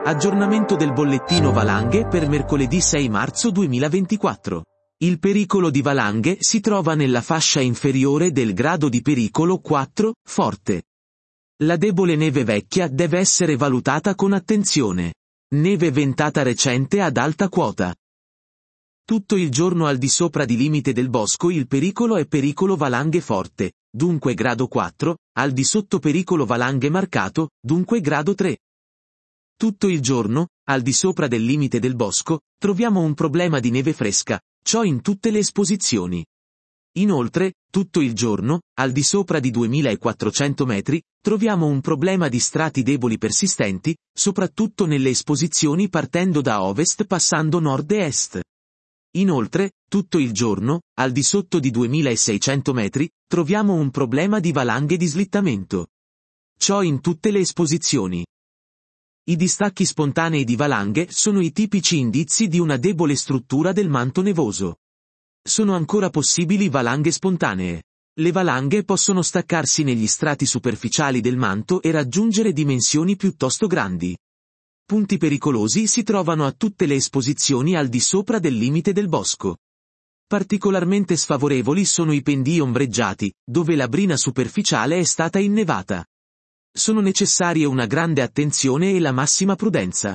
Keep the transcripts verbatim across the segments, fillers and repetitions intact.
Aggiornamento del bollettino valanghe per mercoledì sei marzo duemilaventiquattro. Il pericolo di valanghe si trova nella fascia inferiore del grado di pericolo quattro, forte. La debole neve vecchia deve essere valutata con attenzione. Neve ventata recente ad alta quota. Tutto il giorno al di sopra di limite del bosco il pericolo è pericolo valanghe forte, dunque grado quattro, al di sotto pericolo valanghe marcato, dunque grado tre. Tutto il giorno, al di sopra del limite del bosco, troviamo un problema di neve fresca, ciò in tutte le esposizioni. Inoltre, tutto il giorno, al di sopra di duemilaquattrocento metri, troviamo un problema di strati deboli persistenti, soprattutto nelle esposizioni partendo da ovest passando nord e est. Inoltre, tutto il giorno, al di sotto di duemilaseicento metri, troviamo un problema di valanghe di slittamento. Ciò in tutte le esposizioni. I distacchi spontanei di valanghe sono i tipici indizi di una debole struttura del manto nevoso. Sono ancora possibili valanghe spontanee. Le valanghe possono staccarsi negli strati superficiali del manto e raggiungere dimensioni piuttosto grandi. Punti pericolosi si trovano a tutte le esposizioni al di sopra del limite del bosco. Particolarmente sfavorevoli sono i pendii ombreggiati, dove la brina superficiale è stata innevata. Sono necessarie una grande attenzione e la massima prudenza.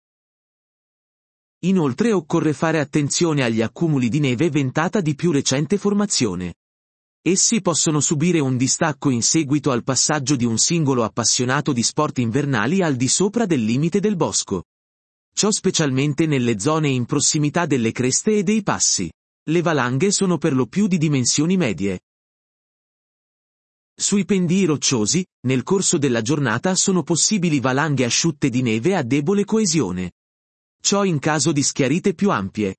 Inoltre occorre fare attenzione agli accumuli di neve ventata di più recente formazione. Essi possono subire un distacco in seguito al passaggio di un singolo appassionato di sport invernali al di sopra del limite del bosco. Ciò specialmente nelle zone in prossimità delle creste e dei passi. Le valanghe sono per lo più di dimensioni medie. Sui pendii rocciosi, nel corso della giornata sono possibili valanghe asciutte di neve a debole coesione. Ciò in caso di schiarite più ampie.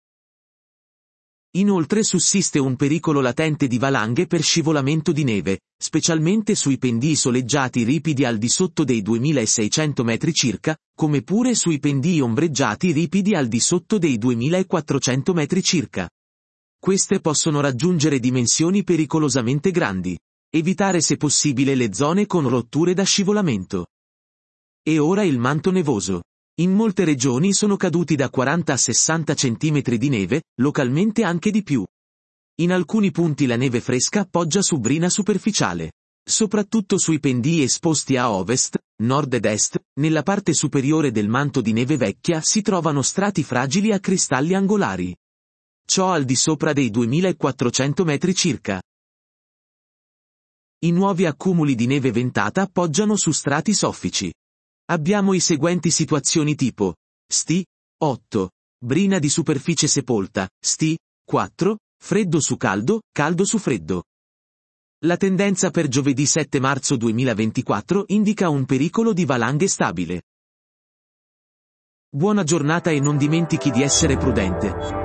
Inoltre sussiste un pericolo latente di valanghe per scivolamento di neve, specialmente sui pendii soleggiati ripidi al di sotto dei duemilaseicento metri circa, come pure sui pendii ombreggiati ripidi al di sotto dei duemilaquattrocento metri circa. Queste possono raggiungere dimensioni pericolosamente grandi. Evitare se possibile le zone con rotture da scivolamento. E ora il manto nevoso. In molte regioni sono caduti da quaranta a sessanta centimetri di neve, localmente anche di più. In alcuni punti la neve fresca poggia su brina superficiale. Soprattutto sui pendii esposti a ovest, nord ed est, nella parte superiore del manto di neve vecchia si trovano strati fragili a cristalli angolari. Ciò al di sopra dei duemilaquattrocento metri circa. I nuovi accumuli di neve ventata poggiano su strati soffici. Abbiamo i seguenti situazioni tipo: S T I, otto, brina di superficie sepolta, S T I, quattro, freddo su caldo, caldo su freddo. La tendenza per giovedì sette marzo duemilaventiquattro indica un pericolo di valanghe stabile. Buona giornata e non dimentichi di essere prudente.